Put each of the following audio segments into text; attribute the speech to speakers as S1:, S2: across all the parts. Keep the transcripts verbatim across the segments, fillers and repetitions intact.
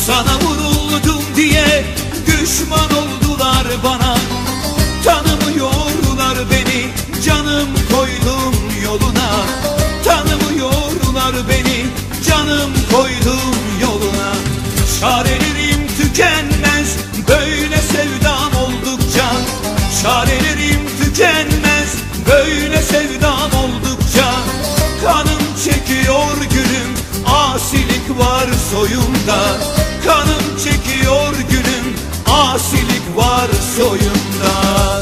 S1: Sana vuruldum diye düşman oldular bana. Tanımıyorlar beni, canım koydum yoluna. Tanımıyorlar beni, canım koydum yoluna. Çarelerim tükenmez böyle sevdam oldukça. Çarelerim tükenmez böyle sevdam oldukça. Kanım çekiyor gülüm, asilik var soyumda. Kanım çekiyor gülüm, asilik var soyumda.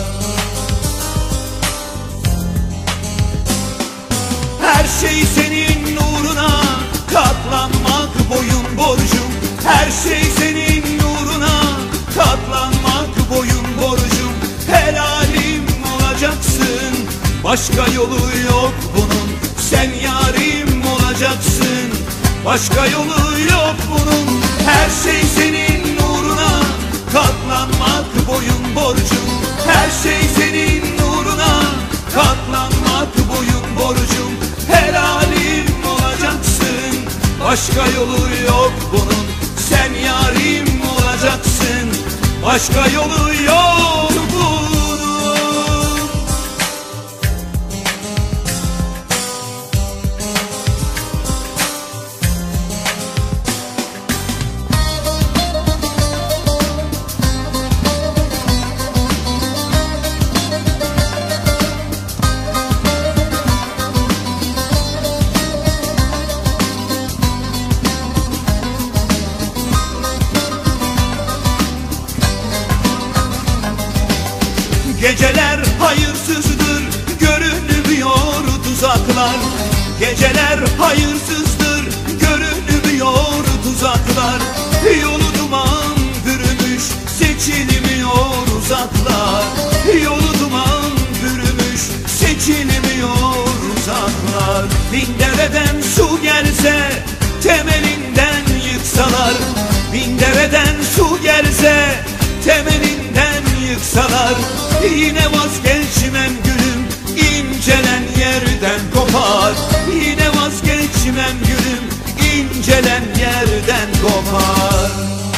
S1: Her şey senin nuruna, katlanmak boyun borcum. Her şey senin nuruna, katlanmak boyun borcum. Helalim olacaksın, başka yolu yok bunun. Sen yarim olacaksın, başka yolu yok bunun. Her şey senin nuruna, katlanmak boyun borcum. Her şey senin nuruna, katlanmak boyun borcum. Helalim olacaksın, başka yolu yok bunun. Sen yarim olacaksın, başka yolu yok bunun. Geceler hayırsızdır, görünmüyor tuzaklar. Geceler hayırsızdır, görünmüyor tuzaklar. Yolu duman bürümüş, seçilmiyor uzaklar. Yolu duman bürümüş, seçilmiyor uzaklar. Bin dereden su gelse, temelinden yıksalar. Bin dereden su gelse, temelinden yıksalar. Yine vazgeçmem gülüm, incelen yerden kopar. Yine vazgeçmem gülüm, incelen yerden kopar.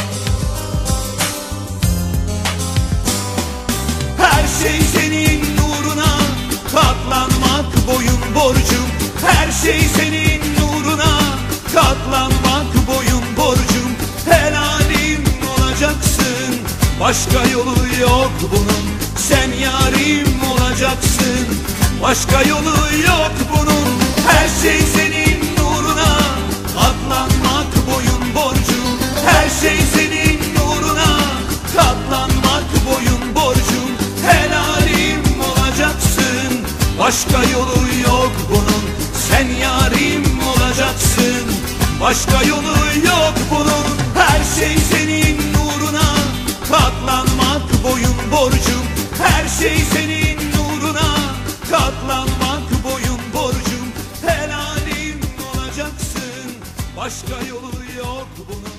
S1: Her şey senin nuruna, katlanmak boyun borcum. Her şey senin nuruna, katlanmak boyun borcum. Helalim olacaksın, başka yolu yok bunun. Sen yarim olacaksın, başka yolu yok bunun. Her şey senin nuruna, katlanmak boyun borcum. Her şey senin nuruna, katlanmak boyun borcum. Helalim olacaksın, başka yolu yok bunun. Sen yarim olacaksın, başka yolu yok bunun. Her şey senin nuruna, katlanmak boyun borcum. Her şey senin nuruna, katlanmak boyun borcum. Helalim olacaksın, başka yolu yok bunun.